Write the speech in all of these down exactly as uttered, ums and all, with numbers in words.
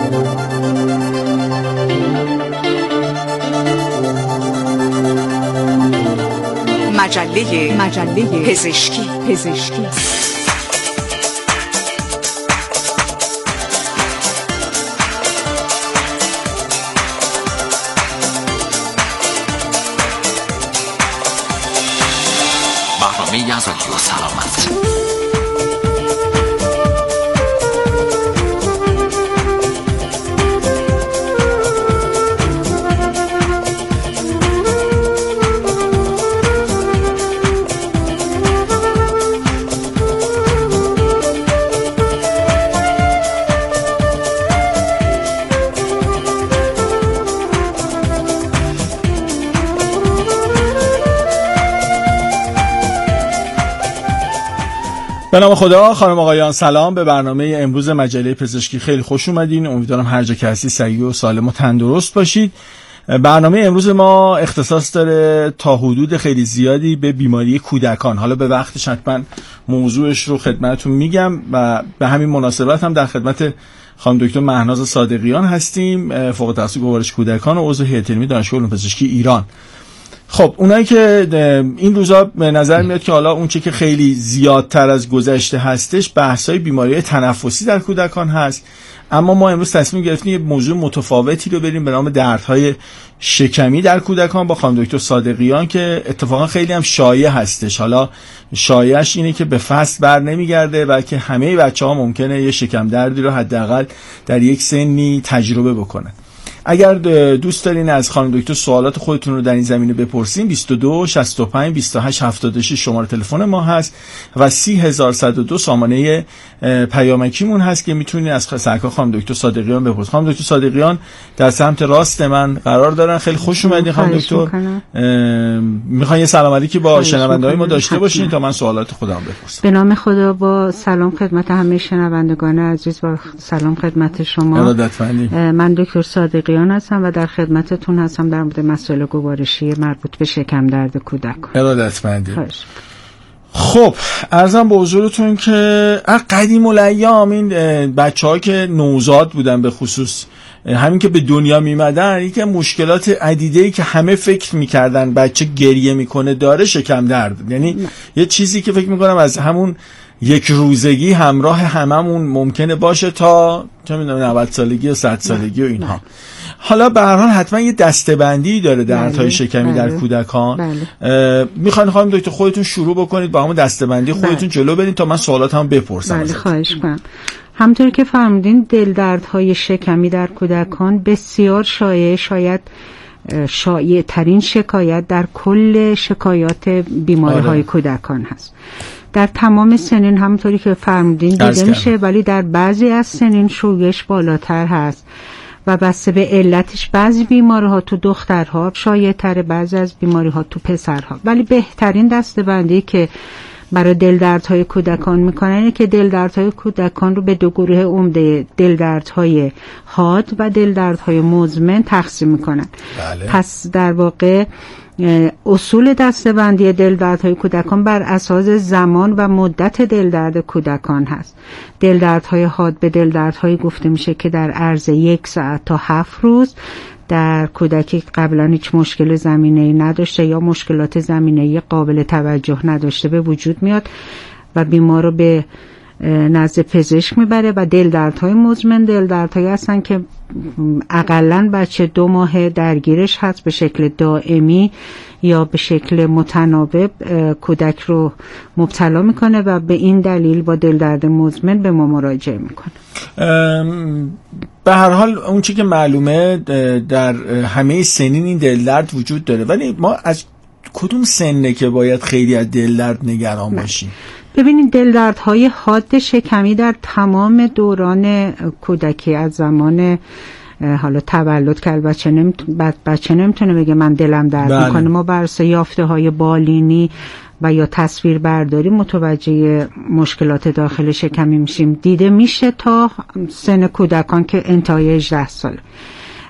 مجله مجله پزشکی پزشکی برنامه یزدی و سلامت. به نام خدا. خانم آقایان سلام. به برنامه امروز مجله پزشکی خیلی خوش اومدین. امیدوارم هر جا که هستی سعی و سالم و تندرست باشید. برنامه امروز ما اختصاص داره تا حدود خیلی زیادی به بیماری کودکان. حالا به وقتش حتما موضوعش رو خدمتتون میگم و به همین مناسبت هم در خدمت خانم دکتر مهناز صادقیان هستیم، فوق التخصص گوارش کودکان و عضو هیئت علمی دانشگاه علوم پزشکی ایران. خب اونایی که این روزا به نظر میاد که حالا اون چه که خیلی زیادتر از گذشته هستش بحث‌های بیماری تنفسی در کودکان هست، اما ما امروز تصمیم گرفتیم یه موضوع متفاوتی رو بریم به نام دردهای شکمی در کودکان با خانم دکتر صادقیان که اتفاقا خیلی هم شایع هستش. حالا شایعش اینه که به فصل بر نمیگرده و که همه بچه‌ها ممکنه یه شکم دردی رو حداقل در یک سنی تجربه بکنن. اگر دوست دارین از خانم دکتر سوالات خودتون رو در این زمینه بپرسین، بیست و دو شصت و پنج بیست و هشت هفتاد و شش شماره تلفن ما هست و سی هزار و صد و دو سامانه پیامکیمون هست که میتونین از سرکار خانم دکتر صادقیان بپرسین. خانم دکتر صادقیان در سمت راست من قرار دارن. خیلی خوش اومدین خانم دکتر. میخوام یه سلام علیکی با شنونده‌های ما داشته باشین تا من سوالات خودم بپرسم. به نام خدا، با سلام خدمت همه شنوندگان عزیز و سلام خدمت شما. من دکتر صادقیان هستم و در خدمتتون هستم در مورد مسائل گوارشی مربوط به شکم درد کودکان. ارادتمندی. خب عرضم به حضورتون که قدیم الایام این بچه‌ها که نوزاد بودن به خصوص همین که به دنیا میمدن، یکی مشکلات عدیده‌ای که همه فکر میکردن بچه گریه میکنه داره شکم درد، یعنی نه. یه چیزی که فکر میکنم از همون یک روزگی همراه هممون ممکنه باشه تا چه میدونم نود سالگی و صد سالگی و اینها. نه. حالا به هر حال حتما یه دسته‌بندی داره دردهای شکمی بله. در کودکان. بله. میخواین خانم دکتر خودتون شروع بکنید با همون دسته‌بندی خودتون بله. جلو برید تا من سوالاتمو بپرسم. بله خواهش می‌کنم. همونطور که فرمودین دل دردهای شکمی در کودکان بسیار شایع، شاید شایع ترین شکایت در کل شکایات بیماری های آره. کودکان هست. در تمام سنین همونطوری که فرمودین دیده میشه، ولی در بعضی از سنین شویش بالاتر هست و بسته به علتش بعضی بیماری ها تو دخترها شایع تره، بعضی از بیماری ها تو پسرها. ولی بهترین دسته‌بندی که برای دل دردهای کودکان میکنن اینه که دل دردهای کودکان رو به دو گروه عمده، دل دردهای حاد و دل دردهای مزمن تقسیم میکنن. بله. پس در واقع اصول دسته‌بندی دل دردهای کودکان بر اساس زمان و مدت دل درد کودکان هست. دل دردهای حاد به دل دردهای گفته میشه که در عرض یک ساعت تا هفت روز در کودکی قبلا هیچ مشکل زمینه‌ای نداشته یا مشکلات زمینه‌ای قابل توجه نداشته به وجود میاد و بیمار رو به نزد پزشک میبره. و دل دردهای مزمن دل دردهایی هستن که اقلن بچه دو ماه درگیرش هست، به شکل دائمی یا به شکل متناوب کودک رو مبتلا میکنه و به این دلیل با دل درد مزمن به ما مراجعه میکنه. به هر حال اون چی که معلومه در همه سنین این دل درد وجود داره، ولی ما از کدوم سنه که باید خیلی از دل درد نگران باشیم؟ ببینید دل دردهای حاد شکمی در تمام دوران کودکی از زمان حالا تولد که بچه نمیتونه بچه نمیتونه بگه من دلم درد بله. میکنه. ما بر اساس یافته های بالینی و یا تصویر برداری متوجه مشکلات داخل شکمی میشیم. دیده میشه تا سن کودکان که انتهای هجده ساله.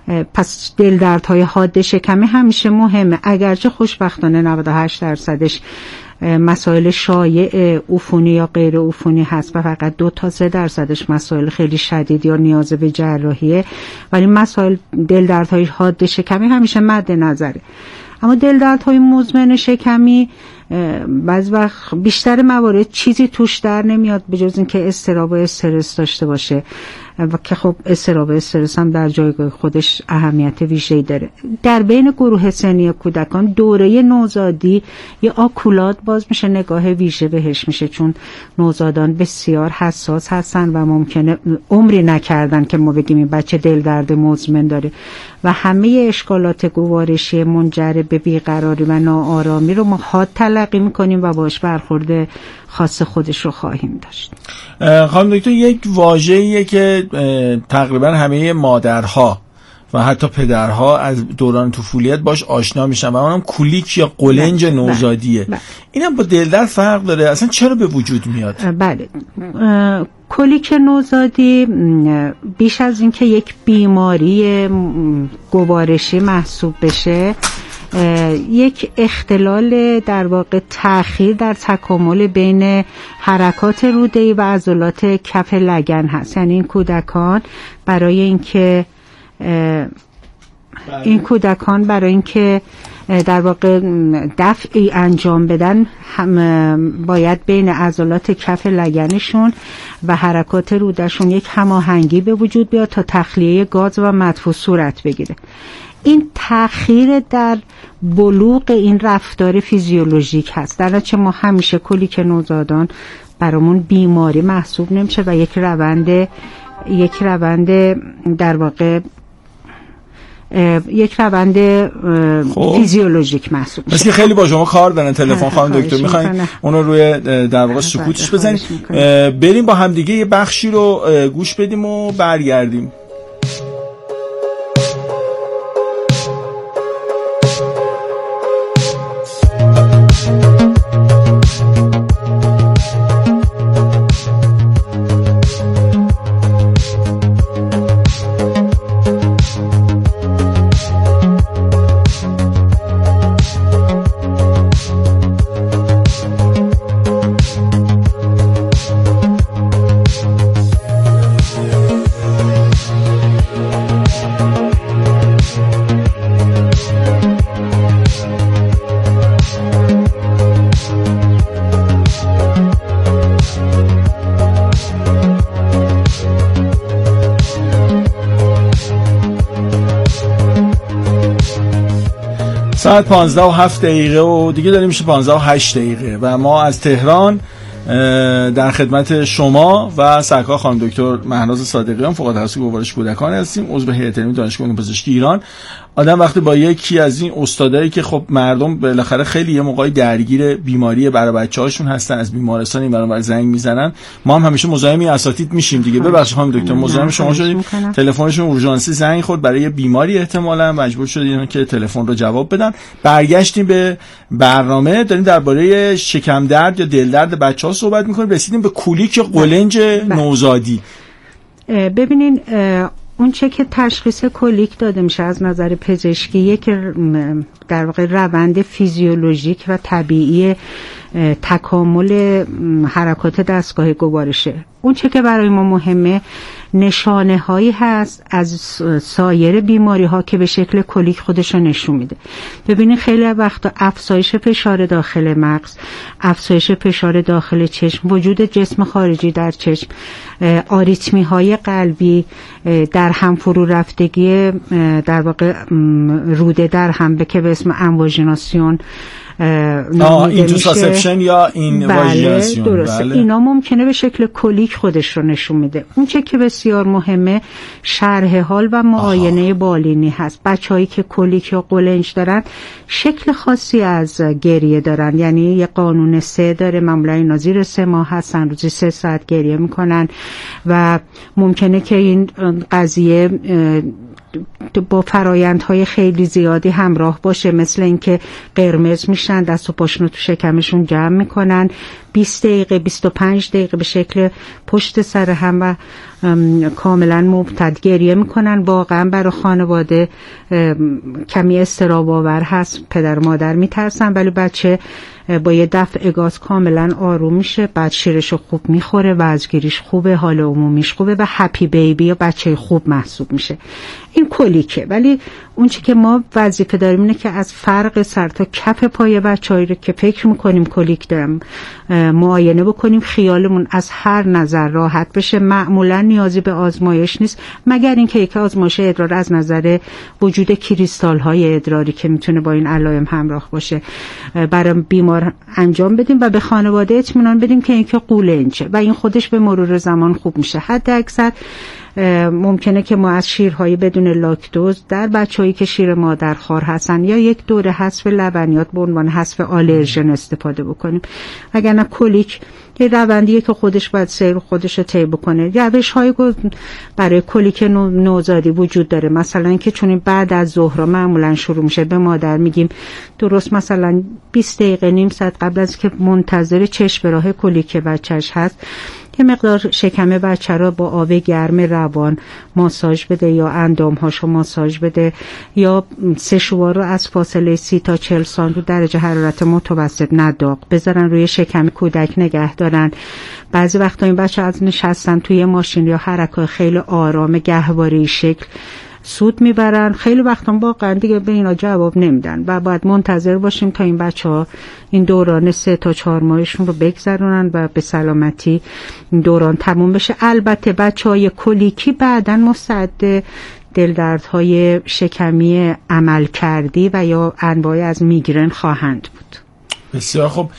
پس دلدردهای حاد شکمی همیشه مهمه، اگرچه خوشبختانه نود و هشت درصدش مسائل شایع عفونی یا غیر عفونی هست و فقط دو تا سه درصدش مسائل خیلی شدید یا نیاز به جراحیه، ولی مسائل دلدردهای حاد شکمی همیشه مد نظره. اما دلدردهای مزمن شکمی بعض وقت بیشتر موارد چیزی توش در نمیاد به جز اینکه اضطراب و استرس داشته باشه و که خب اضطراب و استرس هم در جایگاه خودش اهمیت ویژه‌ای داره. در بین گروه سنی کودکان دوره نوزادی یا آکولاد باز میشه نگاه ویژه بهش میشه، چون نوزادان بسیار حساس هستن و ممکنه عمری نکردن که ما بگیم این بچه دل درد مزمن داره و همه اشکالات گوارشی منجر به بیقراری و ناآرامی رو ما حاد تلقی میکنیم و باش برخورد خاص خودش رو خواهیم داشت. خانم دکتر، یک واژه‌ایه که تقریبا همه مادرها و حتی پدرها از دوران طفولیت باش آشنا میشن و اونم کولیک یا قولنج نوزادیه. اینم با دلدرد فرق داره، اصلا چرا به وجود میاد؟ بله، کولیک نوزادی بیش از اینکه یک بیماری گوارشی محسوب بشه، یک اختلال در واقع تأخیر در تکامل بین حرکات روده‌ای و عضلات کف لگن هست. یعنی این کودکان برای اینکه این کودکان برای اینکه در واقع دفعی انجام بدن هم باید بین عضلات کف لگنشون و حرکات رودهشون یک هماهنگی به وجود بیاد تا تخلیه گاز و مدفوع صورت بگیره. این تأخیر در بلوغ این رفتار فیزیولوژیک هست، در نتیجه ما همیشه کولیک نوزادان برامون بیماری محسوب نمیشه و یک روند یک روند در واقع یک روند فیزیولوژیک محسوب میشه. مثل خیلی با شما کار دارن تلفن خانم دکتر، میخواین اون رو روی در واقع سکوتش بزنیم. بریم با هم دیگه یه بخشی رو گوش بدیم و برگردیم. ساعت پانزده و هفت دقیقه و دیگه داریم میشه پانزده و هشت دقیقه و ما از تهران در خدمت شما و سرکار خانم دکتر مهناز صادقیان، فوق التخصص گوارش کودکان هستیم، عضو هیئت علمی دانشگاه پزشکی ایران. آدم وقتی با یکی از این استادایی که خب مردم بالاخره خیلی یه موقعی درگیر بیماری برای بچه‌هاشون هستن، از بیمارستان این برابر زنگ میزنن، ما هم همیشه مزاحم اساتید میشیم دیگه. ببخشید خانم دکتر مزاحم شما شدیم، تلفنشون اورژانسی زنگ خورد برای بیماری، احتمالاً مجبور شدین که تلفن رو جواب بدن. برگشتیم به برنامه، داریم درباره شکم درد یا دل درد بچه‌ها صحبت می‌کنیم. رسیدیم به کولیک قولنج نوزادی. ببینین اون چه که تشخیص کولیک داده میشه از نظر پزشکی یک در واقع روند فیزیولوژیک و طبیعی تکامل حرکات دستگاه گوارشه. اون چه که برای ما مهمه نشانه هایی هست از سایر بیماری ها که به شکل کولیک خودش رو نشون میده. ببینید خیلی وقتا افزایش فشار داخل مغز، افزایش فشار داخل چشم، وجود جسم خارجی در چشم، آریتمی های قلبی، در هم فرو رفتگی در واقع روده در هم به که به اسم انواژیناسیون اینتروساسپشن یا این واژیناسیون، بله درسته. بله. اینا ممکنه به شکل کولیک خودش رو نشون میده. اون چه که بسیار مهمه شرح حال و معاینه آها. بالینی هست. بچه‌هایی که کولیک یا قولنج دارن شکل خاصی از گریه دارن، یعنی یه قانون سه داره، معمولا اینا زیر سه ماه هستن، روزی سه ساعت گریه میکنن و ممکنه که این قضیه با فرایندهای خیلی زیادی همراه باشه، مثل اینکه قرمز میشن، دست و پاشون رو تو شکمشون جمع میکنن، بیست دقیقه بیست و پنج دقیقه به شکل پشت سر هم و کاملا مبتد گریه میکنن. واقعا برای خانواده کمی اضطراب آور هست، پدر مادر میترسن، ولی بچه با یه دفع گاز کاملا آروم میشه، بعد شیرش خوب میخوره، وزگیریش خوبه، حال عمومیش خوبه و هپی بیبی یا بچه خوب محسوب میشه. این کلیکه. ولی اون چی که ما وظیفه داریم اینه که از فرق سر تا کف پای بچه‌ای رو که فکر میکنیم کلیک دارم معاینه بکنیم، خیالمون از هر نظر راحت بشه. معمولا نیازی به آزمایش نیست مگر اینکه یک آزمایش ادرار از نظر وجود کریستال های ادراری که میتونه با این علائم همراه باشه برای بیمار انجام بدیم و به خانواده اطمینان بدیم که اینکه قولنجه و این خودش به مرور زمان خوب میشه. حد اکثر ممکنه که ما از شیرهای بدون لاکتوز در بچه‌هایی که شیر مادرخوار هستن یا یک دوره حذف لبنیات به عنوان حذف آلرژن استفاده بکنیم. وگرنه کلیک یه روندیه که خودش باید سیر خودش رو طی بکنه. روش‌های برای کلیک نوزادی وجود داره، مثلا اینکه چون بعد از ظهر معمولا شروع میشه، به مادر میگیم درست مثلا بیست دقیقه نیم ساعت قبل از که منتظر چشم راه کلیک بچه‌ش هست یه مقدار شکم بچه را با آب گرم روان ماساژ بده یا اندامهاشو ماساژ بده یا سشوار رو از فاصله سی تا چهل سانتی درجه حرارت متوسط نه داغ بذارن روی شکم کودک نگه دارن. بعضی وقتا این بچه از نشستن توی ماشین یا حرکات خیلی آرام گهواره‌ای شکل سود میبرن. خیلی وقتا واقعا دیگه به اینا جواب نمیدن و باید منتظر باشیم تا این بچه ها این دوران سه تا چهار ماهشون رو بگذرونن و به سلامتی این دوران تموم بشه. البته بچه های کلیکی بعدن مستعد دلدردهای شکمی عمل کردی و یا انواع از میگرن خواهند بود. بسیار خب.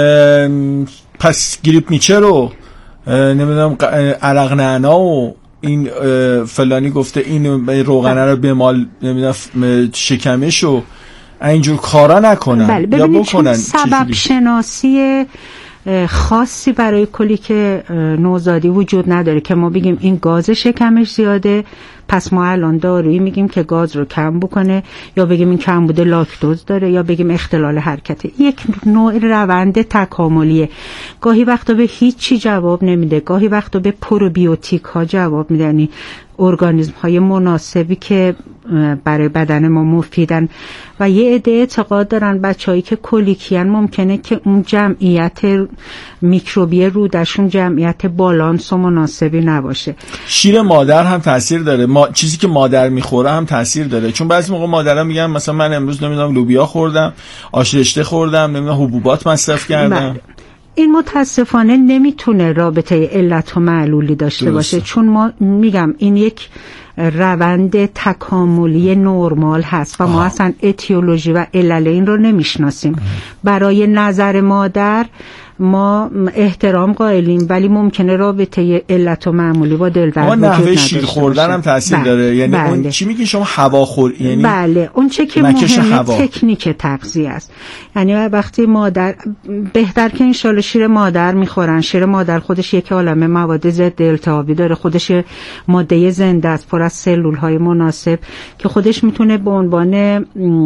پس گریپ نیچه رو نمیدونم عرق نعنا و این فلانی گفته این روغنه رو بمال نمیدونم شکمش و اینجور کارا نکنن. بله، یا بکنن. سبب شناسی خاصی برای کلیک نوزادی وجود نداره که ما بگیم این گاز شکمش زیاده پس ما الان دارویی میگیم که گاز رو کم بکنه، یا بگیم این کمبود لاکتوز داره، یا بگیم اختلال حرکته. یک نوع روند تکاملیه. گاهی وقتا به هیچی جواب نمیده، گاهی وقتا به پروبیوتیک ها جواب میده، یعنی ارگانیسم های مناسبی که برای بدن ما مفیدن. و یه عده اعتقاد دارن بچه‌هایی که کلیکیان ممکنه که اون جمعیت میکروبی رودشون جمعیت بالانس و مناسبی نباشه. شیر مادر هم تاثیر داره، ما چیزی که مادر میخوره هم تاثیر داره، چون بعضی موقع مادرها میگن مثلا من امروز نمیدونم لوبیا خوردم، آش رشته خوردم، نمیدونم حبوبات مصرف کردم. بله. این متاسفانه نمیتونه رابطه علت و معلولی داشته درسته. باشه، چون ما میگم این یک روند تکاملی نرمال هست و ما اصلا اتیولوژی و علل این رو نمیشناسیم. برای نظر مادر ما احترام قائلیم، ولی ممکنه رابطه علت و معمولی با دل درد وجود نداشته باشه. نحوه شیر خوردن هم تاثیر داره، یعنی بله. اون چی میگی شما هواخور، یعنی بله اون چه که مهمه تکنیک تغذیه است. یعنی وقتی مادر بهتر که انشالله شیر مادر میخورن، شیر مادر خودش یک عالمه مواد ضد التهابی داره، خودش ماده زنده است پر از سلول های مناسب که خودش میتونه به عنوان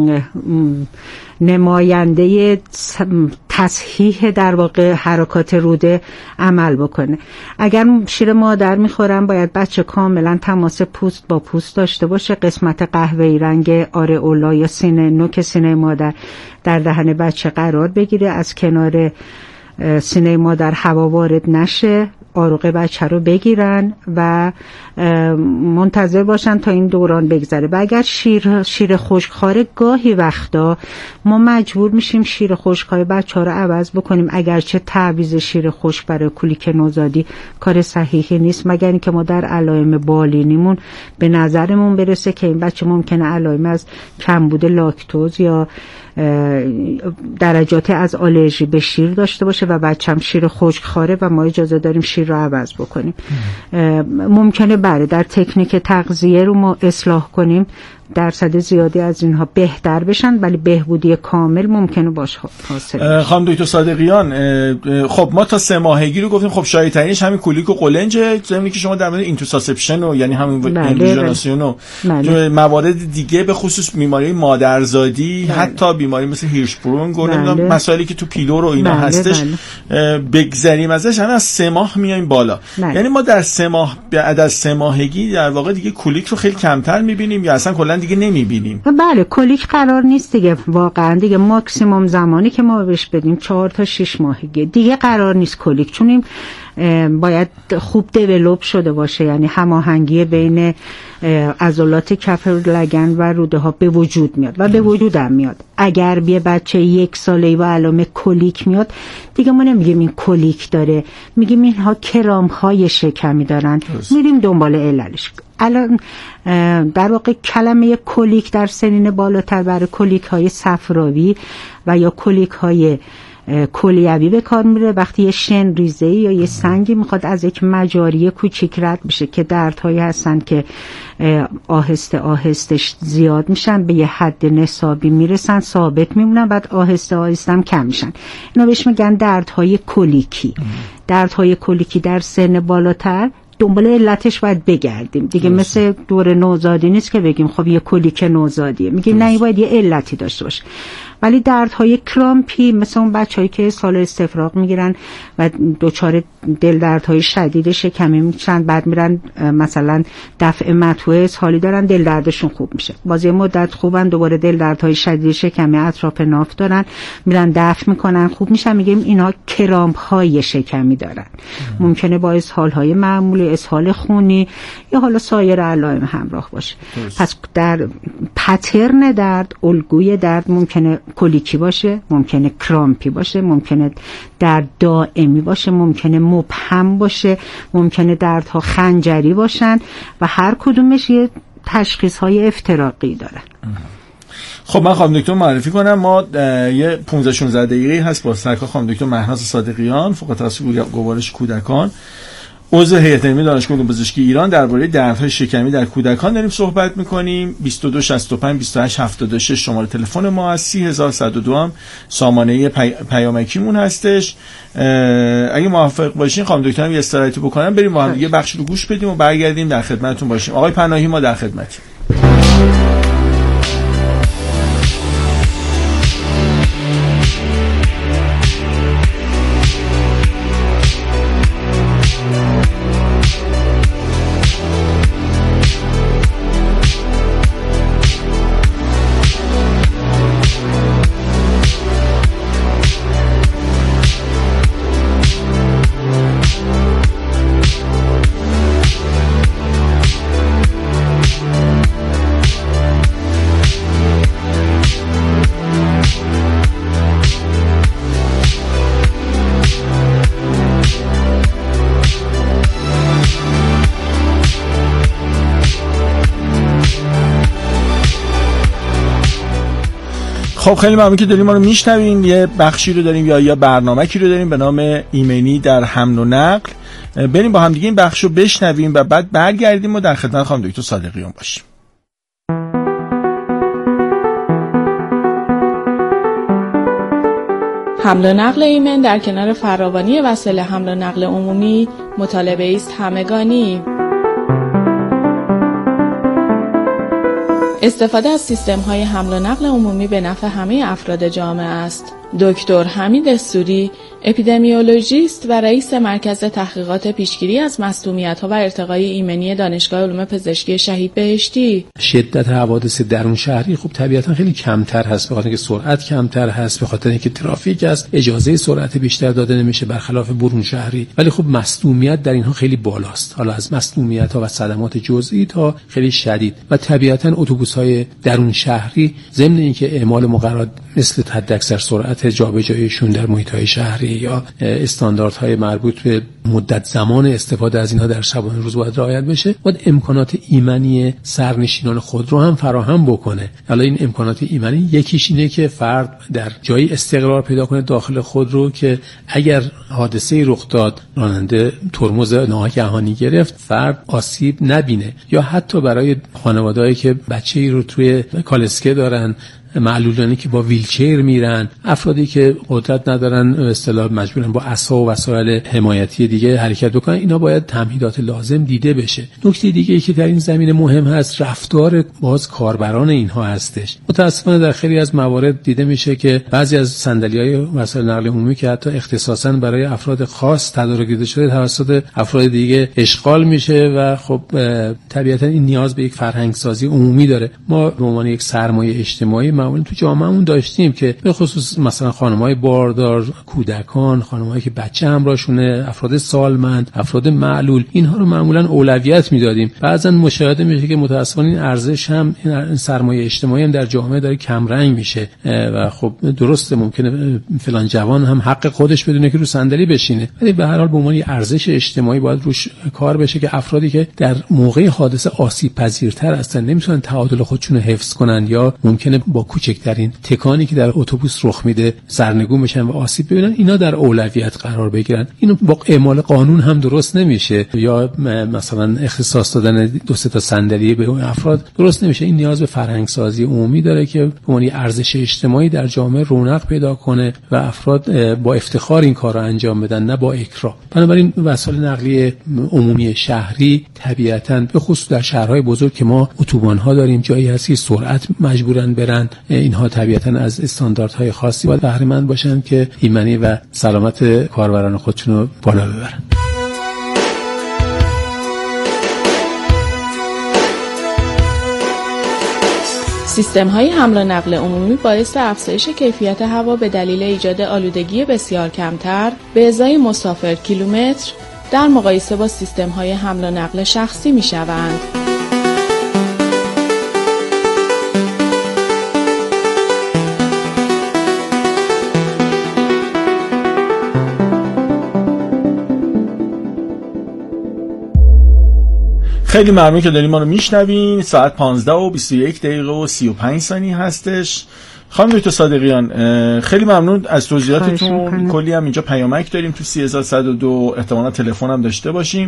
نماینده تصحیح در واقع حرکات روده عمل بکنه. اگر شیر مادر میخورن باید بچه کاملا تماس پوست با پوست داشته باشه، قسمت قهوه‌ای رنگ آرئولا یا سینه نوک سینه مادر در دهن بچه قرار بگیره، از کنار سینه مادر هوا وارد نشه، آروغ بچه رو بگیرن و منتظر باشن تا این دوران بگذره. و اگر شیر شیر خشکخواره گاهی وقتا ما مجبور میشیم شیر خشک‌های بچه‌ها رو عوض بکنیم، اگرچه تعویض شیر خشک برای کلیک نوزادی کار صحیحی نیست، مگر اینکه ما در علائم بالینیمون به نظرمون برسه که این بچه ممکنه علائم از کمبود لاکتوز یا درجات از آلرژی به شیر داشته باشه و بچه‌م شیر خشکخواره و ما اجازه داریم شیر رو عوض بکنیم. ممکنه بله در تکنیک تغذیه رو ما اصلاح کنیم، درصد زیادی از اینها بهتر بشن، ولی بهبودی کامل ممکنه باشه حاصل. خانم دکتر صادقیان، خب ما تا سه ماهگی رو گفتیم، خب شایع ترینش همین کولیک و قولنجه، زمینی که شما در مورد اینتروساسپشن و یعنی همین اندوژناسیون و موارد دیگه به خصوص بیماری مادرزادی، بله. حتی بیماری مثل هیرشبرونگ و بله. مسائلی که تو پیلور و اینا بله هستش بله. بگذریم ازش، همین از سه ماه میایم بالا، بله. یعنی ما در سه ماه بعد از سه ماهگی در واقع دیگه کولیک رو خیلی کمتر میبینیم یا اصلا کلا دیگه نمیبینیم. بله، کولیک قرار نیست دیگه، واقعا دیگه ماکسیمم زمانی که ما بهش بدیم چهار تا شش ماهگی دیگه قرار نیست کولیک، چون این باید خوب دیولوب شده باشه، یعنی هماهنگی بین عضلات کف لگن و روده ها به وجود میاد و به وجود هم میاد. اگر یه بچه یک ساله و علائم کولیک میاد دیگه ما نمیگیم این کولیک داره، میگیم اینها کرام های شکمی دارن، میریم دنبال علتش. الان در واقع کلمه کولیک در سنین بالاتر برای کولیک های صفراوی و یا کولیک های کلیوی به کار میره، وقتی یه شن ریزه‌ای یا یه سنگی میخواد از یک مجاری کوچیک رد بشه که دردهایی هستن که آهسته آهسته زیاد میشن، به یه حد نصابی میرسن، ثابت میمونن، بعد آهسته آهسته هم کم میشن. اینا بهش میگن دردهای کلیکی. دردهای کلیکی در سن بالاتر دنبال علتش باید بگردیم دیگه، مثل دور نوزادی نیست که بگیم خب یه کولیک نوزادیه، میگیم نه، باید یه علتی داشته باشه. ولی دردهای کرامپی مثل اون بچه‌هایی که سال استفراغ میگیرن و دچار دل دردهای شدید شکمی میشن، بعد میرن مثلا دفع مطوع حالی دارن، دل دردشون خوب میشه، باز یه مدت خوبن، دوباره دل دردهای شدید شکمی اطراف ناف دارن، میرن دفع میکنن خوب میشن، میگیم اینا کرامپ های شکمی دارن. ممکنه با اسهال های معمولی، اسهال خونی یا حالا سایر علائم همراه باشه. پس در پترن درد، الگوی درد ممکنه کولیکی باشه، ممکنه کرامپی باشه، ممکنه درد دائمی باشه، ممکنه مبهم باشه، ممکنه دردها خنجری باشن و هر کدومش یه تشخیص های افتراقی دارن. خب من خانم دکتر معرفی کنم، ما یه پانزده شانزده دقیقه هست با سرکار خانم دکتر مهناز صادقیان، فوق التخصص گوارش کودکان، عضو هیئت علمی دانشگاه علوم پزشکی ایران، درباره دردهای شکمی در کودکان داریم صحبت می‌کنیم. بیست و دو شصت و پنج بیست و هشت هفتاد و شش شماره تلفن ما است، سی هزار و صد و دو هم سامانه پی... پیامکیمون هستش. اگه موافق باشین خانم دکتر هم یه استراحتی بکنم، بریم با هم دیگه بخش رو گوش بدیم و برگردیم در خدمتتون باشیم. آقای پناهی ما در خدمتیم. خب خیلی ممنون که داریم ما رو میشنوین. یه بخشی رو داریم یا یا برنامه‌ای رو داریم به نام ایمنی در حمل و نقل. بریم با هم دیگه این بخش رو بشنویم و بعد برگردیم و در خدمت خانم دکتر صادقیان باشیم. حمل و نقل ایمن در کنار فراوانی وسایل حمل و نقل عمومی مطالبه است همگانی. استفاده از سیستم‌های حمل و نقل عمومی به نفع همه افراد جامعه است. دکتر حمید استوری، اپیدمیولوژیست و رئیس مرکز تحقیقات پیشگیری از مسمومیت‌ها و ارتقای ایمنی دانشگاه علوم پزشکی شهید بهشتی. شدت حوادث درون شهری خب طبیعتا خیلی کمتر هست، به خاطر اینکه سرعت کمتر هست، به خاطر اینکه ترافیک است، اجازه سرعت بیشتر داده نمیشه برخلاف برون شهری. ولی خب مسمومیت در اینها خیلی بالاست، حالا از مسمومیت‌ها و صدمات جزئی تا خیلی شدید. و طبیعتا اتوبوس‌های درون شهری ضمن اینکه اعمال مقررات مثل حداکثر سرعت جابجاییشون در محیط‌های شهری یا استانداردهای مربوط به مدت زمان استفاده از اینها در شبانه روز باید رعایت بشه. باید امکانات ایمنی سرنشینان خود رو هم فراهم بکنه. حالا این امکانات ایمنی یکیش اینه که فرد در جایی استقرار پیدا کنه داخل خود رو که اگر حادثه‌ای رخ داد، راننده ترمز ناگهانی گرفت، فرد آسیب نبینه. یا حتی برای خانواده‌ای که بچه‌ای رو توی کالسکه دارن، معلولانی که با ویلچر میرن، افرادی که قدرت ندارن به اصطلاح مجبورن با عصا و وسایل حمایتی دیگه حرکت بکنن، اینا باید تمهیدات لازم دیده بشه. نکته دیگه ای که در این زمینه مهم هست رفتار باز کاربران اینها هستش. متاسفانه در خیلی از موارد دیده میشه که بعضی از صندلی‌های وسایل نقل عمومی که حتی اختصاصاً برای افراد خاص تدارک دیده شده توسط افراد دیگه اشغال میشه و خب طبیعتاً این نیاز به یک فرهنگسازی عمومی داره. ما به عنوان یک سرمایه اجتماعی معمولا تو جامعهمون داشتیم که به خصوص مثلا خانم‌های باردار، کودکان، خانم‌هایی که بچه همراهشونه، افراد سالمند، افراد معلول، اینها رو معمولا اولویت میدادیم. بعضا مشاهده میشه که متأسفانه این ارزش هم، این سرمایه اجتماعی هم در جامعه داره کم رنگ میشه و خب درسته ممکنه فلان جوان هم حق خودش بدونه که رو صندلی بشینه، ولی به هر حال به عنوان ارزش اجتماعی باید روش کار بشه که افرادی که در موقع حادثه آسیب پذیرتر هستن، نمیتونن تعادل خودشون رو حفظ کنن یا ممکنه با کوچکترین تکانی که در اتوبوس رخ میده سرنگون بشن و آسیب ببینن، اینا در اولویت قرار بگیرن. اینو با اعمال قانون هم درست نمیشه، یا مثلا اختصاص دادن دو سه تا صندلی به اون افراد درست نمیشه. این نیاز به فرهنگ سازی عمومی داره که به عنوان ارزش اجتماعی در جامعه رونق پیدا کنه و افراد با افتخار این کارو انجام بدن، نه با اکراه. بنابراین وسایل نقلیه عمومی شهری طبیعتاً به خصوص در شهرهای بزرگ که ما اتوبان‌ها داریم، جایی هست که سرعت مجبورن برن، اینها طبیعتاً از استانداردهای خاصی باید بهره مند باشن که ایمنی و سلامت کاربران خودشون رو بالا ببرن. سیستم‌های حمل و نقل عمومی باعث افزایش کیفیت هوا به دلیل ایجاد آلودگی بسیار کمتر به ازای مسافر کیلومتر در مقایسه با سیستم‌های حمل و نقل شخصی می‌شوند. خیلی ممنون که دارین ما رو میشنوین. ساعت پانزده و بیست و یک دقیقه و سی و پنج ثانیه هستش. خانم دکتر صادقیان خیلی ممنون از توضیحاتتون. کلی هم اینجا پیامک داریم تو سی هزار و صد و دو، احتمالاً تلفن هم داشته باشیم.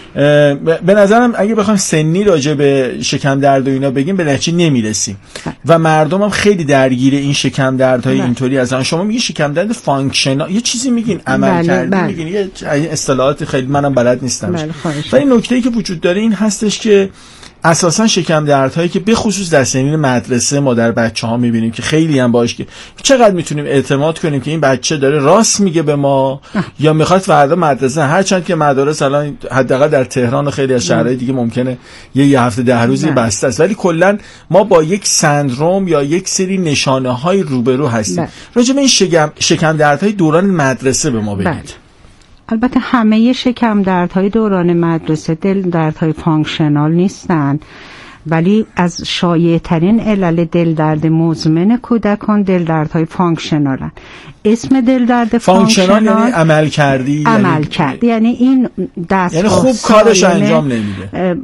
به نظرم اگه بخوایم سنی راجع به شکم درد و اینا بگیم به نتیجه نمیرسیم و مردم هم خیلی درگیر این شکم دردهای اینطوری هستن. شما میگین شکم درد فانکشنال، یه چیزی میگین عمل کردی، میگین یه اصطلاحات خیلی منم بلد نیستم. ولی نکته‌ای که وجود داره این هستش که اساسا شکم دردهایی که به خصوص در سنین مدرسه ما در بچه‌ها می‌بینیم که خیلی هم باش که چقدر میتونیم اعتماد کنیم که این بچه داره راست میگه به ما اه. یا میخواد فردا مدرسه، هرچند که مدارس الان حداقل در تهران و خیلی از شهرهای دیگه ممکنه یه, یه هفته ده روزی بسته است، ولی کلا ما با یک سندروم یا یک سری نشانه‌های روبرو هستیم. راجع به این شکم شکم دردهای دوران مدرسه به ما بگید. البته همه شکم دردهای دوران مدرسه دل دردهای فانکشنال نیستن، ولی از شایع ترین علل دل درد مزمن کودکان دل دردهای فانکشنالن. اسم دل درد فانکشنال یعنی عمل کردی، عمل یعنی کردی یعنی این دست یعنی خوب کارش انجام نمیده،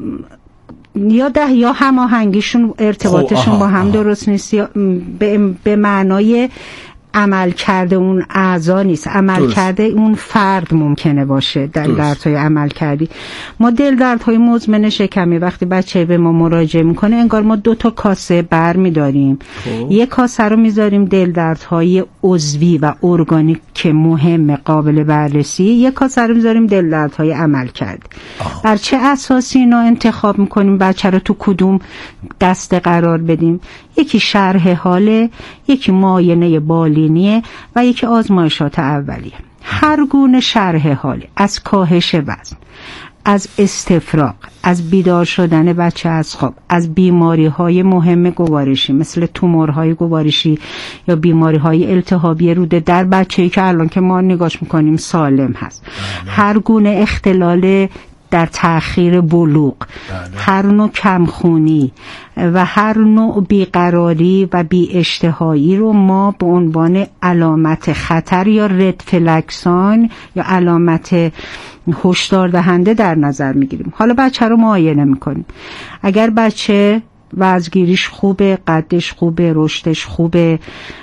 یا ده یا هماهنگیشون ارتباطشون با هم درست نیست، یا به, به معنای عمل کرده اون اعضا نیست، عمل درست. کرده اون فرد ممکنه باشه در دردهای عمل کردی. ما دل دردهای مزمن شکمی وقتی بچه به ما مراجعه میکنه انگار ما دو تا کاسه بر میداریم، یک کاسه رو میذاریم دل دردهای عضوی و ارگانیک که مهم قابل بررسی، یک کاسه رو میذاریم دل دردهای عمل کردی. بر چه اساسی اینا انتخاب میکنیم بچه رو تو کدوم دسته قرار بدیم؟ یکی شرح حاله، یکی معاینه بالینیه و یکی آزمایشات اولیه. هر گونه شرح حاله، از کاهش وزن، از استفراغ، از بیدار شدن بچه از خواب، از بیماری‌های مهم گوارشی مثل تومورهای گوارشی یا بیماری‌های التهابی روده در بچه‌ای که الان که ما نگاش می‌کنیم سالم هست، هر گونه اختلال در تأخیر بلوغ، بله. هر نوع کمخونی و هر نوع بیقراری و بی اشتهایی رو ما به عنوان علامت خطر یا رد فلکسان یا علامت هشدار دهنده در نظر میگیریم. حالا بچه رو معاینه میکنیم. اگر بچه وزنگیریش خوبه، قدش خوبه، رشدش خوبه،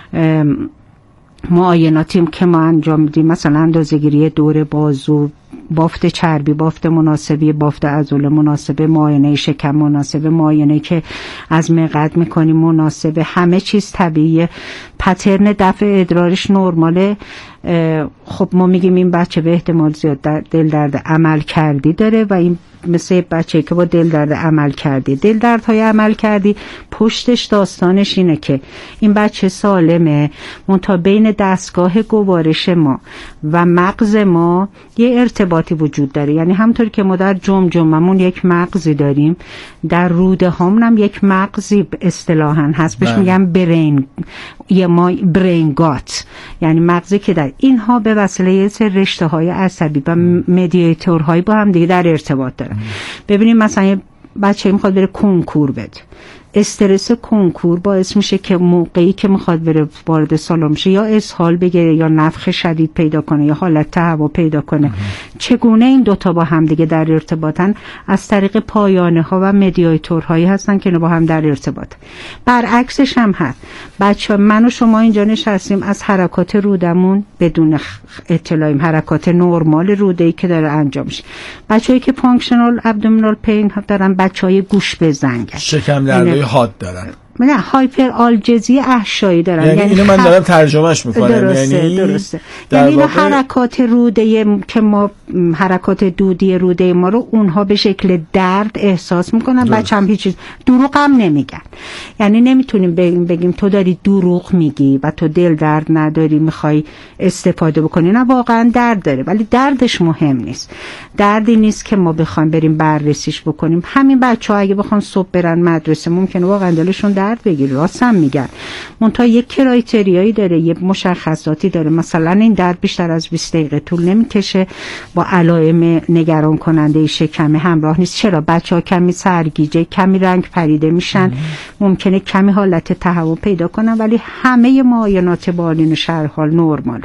معایناتیم که ما انجام میدیم مثلا اندازه‌گیری دور بازو، بافت چربی، بافت مناسبی، بافت عضله مناسبه، معاینه شکم مناسبه، معاینه که از مقعد میکنیم مناسبه، همه چیز طبیعیه، پترن دفع ادرارش نرماله. خب ما میگیم این بچه به احتمال زیاد دل درد عمل کردی داره و این مثل بچه که با دل درد عمل کردی. دل دردهای عمل کردی پشتش داستانش اینه که این بچه سالمه، منتها بین دستگاه گوارش ما و مغز ما یه ارتباطی وجود داره. یعنی همطور که ما در جمجممون یک مغزی داریم، در روده هامون هم یک مغزی اصطلاحاً هست، بهش میگم برین یا ما برین گات، یعنی مغزی که در اینها به وسیله یه سری رشته های عصبی و مدیاتورهایی با هم دیگه در ارتباط دارن. ببینیم مثلا یه بچه میخواد بره کنکور بده، استرس کنکور باعث میشه که موقعی که میخواد بره وارد سالن بشه یا اسهال بگیره یا نفخ شدید پیدا کنه یا حالت تهوع پیدا کنه. چگونه این دوتا با هم دیگه در ارتباطن؟ از طریق پایانه ها و مدیاتورهایی هستن که با هم در ارتباط. برعکسش هم هست. بچه من و شما اینجا نشستیم از حرکات رودمون بدون اطلاعیم، حرکات نرمال روده‌ای که داره انجام میشه. بچه‌ای که فانکشنال ابدومینال پین دارن، بچهای گوش به زنگن، شکم دردهای حاد دارن، نه هایپر آلژزی احشایی دارن. یعنی, یعنی اینو من دارم ترجمهش میکنم. درسته، یعنی درسته. یعنی واقع... حرکات روده که ما حرکات دودی روده ما رو اونها به شکل درد احساس میکنن. بچه هم هیچ دروغ هم نمیگن. یعنی نمیتونیم بگیم, بگیم تو داری دروغ میگی و تو دل درد نداری میخوای استفاده بکنی. نه، واقعا درد داره، ولی دردش مهم نیست. دردی نیست که ما بخوایم بریم بررسیش بکنیم. همین بچه‌ها اگه بخوان صبح برن مدرسه ممکنه واقعا دلشون درد بگیر، راست هم میگن. منتها یک کرایتریایی داره، یه مشخصاتی داره. مثلا این درد بیشتر از بیست دقیقه طول نمیکشه، با علائم نگران کننده شکم همراه نیست. چرا؟ بچه‌ها کمی سرگیجه، کمی رنگ پریده میشن، ممکنه کمی حالت تهوع پیدا کنن، ولی همه معاینات بالین شرحال نرمال.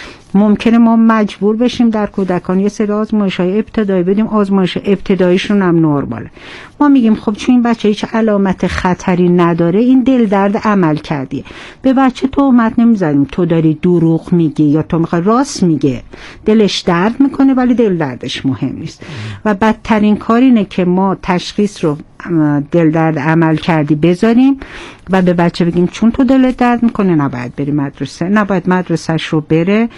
ممکنه ما مجبور بشیم در کودکان یه سری آزمایش‌های ابتدایی بدیم، آزمایش ابتداییشون هم نرماله. ما میگیم خب چون این بچه هیچ علامت خطری نداره، این دل درد عمل کردیه. به بچه تهمت نمیزنیم تو داری دروغ میگی یا تو میخوای، راست میگه، دلش درد میکنه ولی دل دردش مهم نیست. و بدترین کار اینه که ما تشخیص رو دل درد عمل کردی بذاریم و به بچه بگیم چون تو دلت درد میکنه نباید بری مدرسه، نباید مدرسهش رو بره.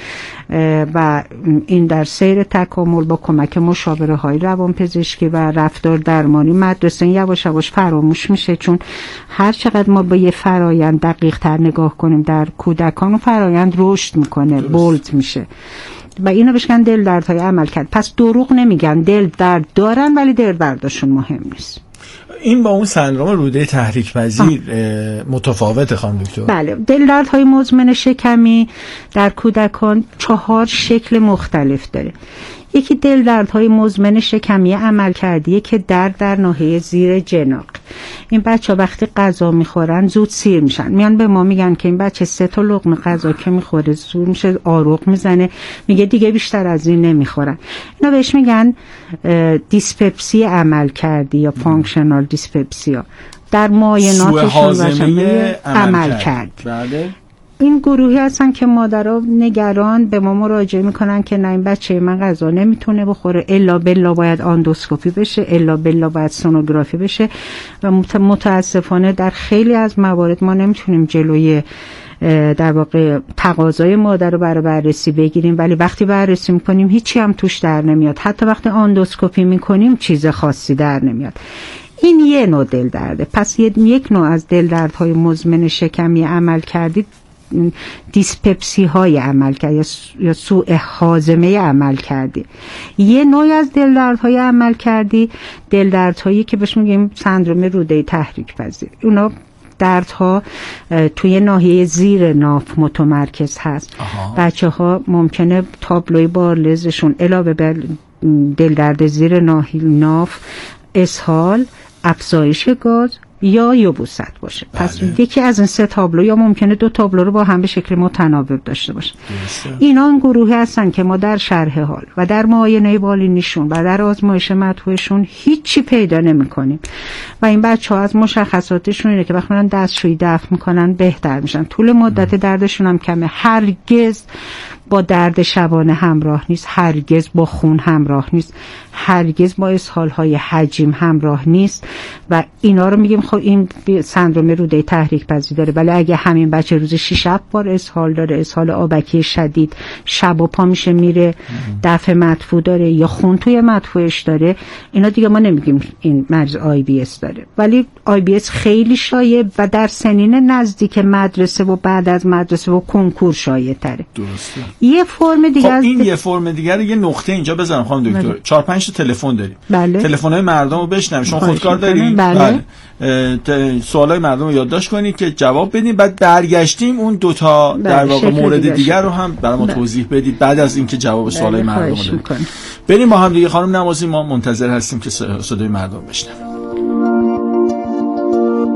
و این در سیر تکامل با کمک مشاوره های روانپزشکی و رفتار درمانی مدرسه یواش یواش فراموش میشه، چون هر چقدر ما با یه فرایند دقیق تر نگاه کنیم در کودکان و فرایند رشد میکنه، بولد میشه و اینو بشکن دل دردهای عمل کرد. پس دروغ نمیگن، دل درد دارن ولی دل دردشون مهم نیست. این با اون سندرم روده تحریک پذیر متفاوته خانم دکتر؟ بله. دل دردهای مزمن شکمی در کودکان چهار شکل مختلف داره. یکی دل دردهای مزمن شکمی عمل کردیه که درد در ناحیه زیر جناق. این بچه وقتی غذا میخورن زود سیر میشن، میان به ما میگن که این بچه سه تا لقمه غذا که میخوره زور میشه، آروغ میزنه، میگه دیگه بیشتر از این نمیخورن. اینا بهش میگن دیسپپسی عمل کردی یا فانکشنال دیسپپسیا. در معایناتشون عمل کرد. بله. این گروهی هستن که مادرها نگران به ما مراجعه میکنن که نه این بچه من غذا نمیتونه بخوره، الا بلا باید آندوسکوپی بشه، الا بلا باید سونوگرافی بشه. و متاسفانه در خیلی از موارد ما نمیتونیم جلوی در واقع تقاضای مادر رو برای بررسی بگیریم، ولی وقتی بررسی میکنیم هیچی هم توش در نمیاد. حتی وقتی آندوسکوپی میکنیم چیز خاصی در نمیاد. این یه نوع دل درده. پس یک نوع از دل دردهای مزمن شکمی عمل کردید دیسپپسی های عمل کرد یا سوء هاضمه عمل کردی. یه نوع از دل دردهای عمل کردی دل دردهایی که بهش میگیم سندرم روده تحریک پذیر. اونا دردها توی ناحیه زیر ناف متمرکز هست. بچه ها ممکنه تابلوی بارلزشون علاوه بر دل درد زیر ناف، اسهال، افزایش گاز یا یبوست باشه. بله. پس یکی از این سه تابلو یا ممکنه دو تابلو رو با هم به شکل متناوب داشته باشه. اینا این گروهی هستن که ما در شرح حال و در معاینه بالینیشون و در آزمایش مدفوعشون هیچی پیدا نمی‌کنیم و این بچه‌ها از مشخصاتشون اینه که وقتی میرن دستشویی دفع میکنن بهتر میشن، طول مدت دردشون هم کمه، هرگز با درد شبانه همراه نیست، هرگز با خون همراه نیست، هرگز با اسهال‌های حجیم همراه نیست و اینا رو میگیم خب این سندرم روده تحریک پذیر داره. ولی اگه همین بچه روز شش هفت بار اسهال داره، اسهال آبکی شدید، شب و پا میشه میره دفع مدفوع داره یا خون توی مدفوعش داره، اینا دیگه ما نمیگیم این مریض آی بی اس داره. ولی آی بی اس خیلی شایع و در سنین نزدیک مدرسه و بعد از مدرسه و کنکور شایع تره. درسته. یه فرم دیگه خب از این یه فرم دیگه یه نقطه اینجا بزنم خانم دکتر. چهار پنج تا تلفن داریم. بله. تلفن‌های مردم رو بشنویم. شما خودکار دارین؟ بله. بله. سوالای مردم رو یادداشت کنید که جواب بدیم، بعد برگشتیم اون دو تا در واقع مورد دیگر, دیگر رو هم برای ما بله. توضیح بدید بعد از اینکه جواب سوالای بله. مردم رو بدید. بریم با هم دیگه. خانم نمازی ما منتظر هستیم که صدای مردم بشنویم.